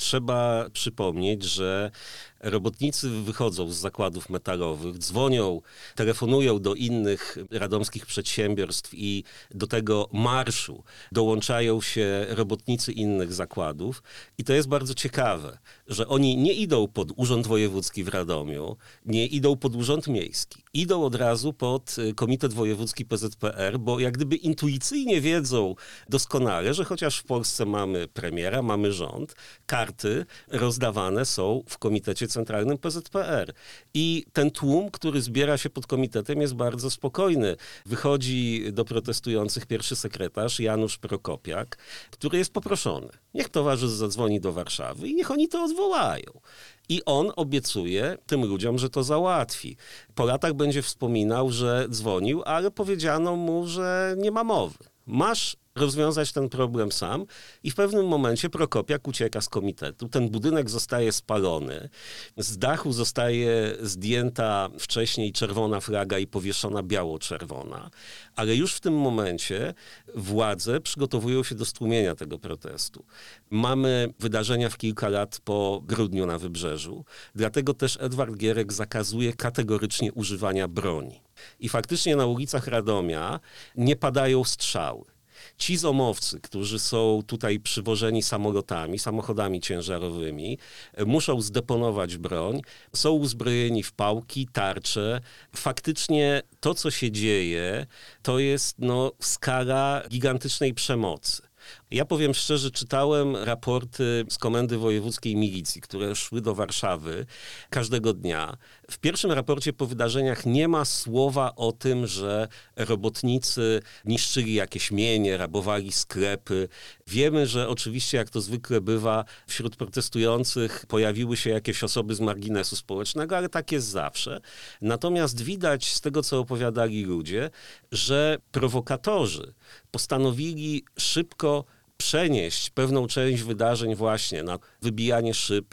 trzeba przypomnieć, że robotnicy wychodzą z zakładów metalowych, dzwonią, telefonują do innych radomskich przedsiębiorstw i do tego marszu dołączają się robotnicy innych zakładów. I to jest bardzo ciekawe, że oni nie idą pod Urząd Wojewódzki w Radomiu, nie idą pod Urząd Miejski. Idą od razu pod Komitet Wojewódzki PZPR, bo jak gdyby intuicyjnie wiedzą doskonale, że chociaż w Polsce mamy premiera, mamy rząd, karty rozdawane są w Komitecie Centralnym PZPR. I ten tłum, który zbiera się pod komitetem, jest bardzo spokojny. Wychodzi do protestujących pierwszy sekretarz Janusz Prokopiak, który jest poproszony. Niech towarzysz zadzwoni do Warszawy i niech oni to odwołają. I on obiecuje tym ludziom, że to załatwi. Po latach będzie wspominał, że dzwonił, ale powiedziano mu, że nie ma mowy. Masz rozwiązać ten problem sam i w pewnym momencie Prokopiak ucieka z komitetu. Ten budynek zostaje spalony. Z dachu zostaje zdjęta wcześniej czerwona flaga i powieszona biało-czerwona. Ale już w tym momencie władze przygotowują się do stłumienia tego protestu. Mamy wydarzenia w kilka lat po grudniu na Wybrzeżu. Dlatego też Edward Gierek zakazuje kategorycznie używania broni. I faktycznie na ulicach Radomia nie padają strzały. Ci zomowcy, którzy są tutaj przywożeni samolotami, samochodami ciężarowymi, muszą zdeponować broń, są uzbrojeni w pałki, tarcze. Faktycznie to, co się dzieje, to jest skala gigantycznej przemocy. Ja powiem szczerze, czytałem raporty z Komendy Wojewódzkiej Milicji, które szły do Warszawy każdego dnia. W pierwszym raporcie po wydarzeniach nie ma słowa o tym, że robotnicy niszczyli jakieś mienie, rabowali sklepy. Wiemy, że oczywiście, jak to zwykle bywa, wśród protestujących pojawiły się jakieś osoby z marginesu społecznego, ale tak jest zawsze. Natomiast widać z tego, co opowiadali ludzie, że prowokatorzy postanowili szybko przenieść pewną część wydarzeń właśnie na wybijanie szyb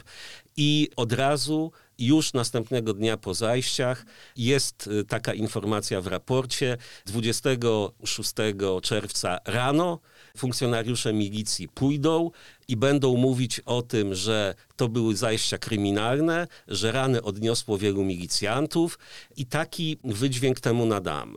i od razu już następnego dnia po zajściach jest taka informacja w raporcie. 26 czerwca rano funkcjonariusze milicji pójdą i będą mówić o tym, że to były zajścia kryminalne, że rany odniosło wielu milicjantów i taki wydźwięk temu nadamy.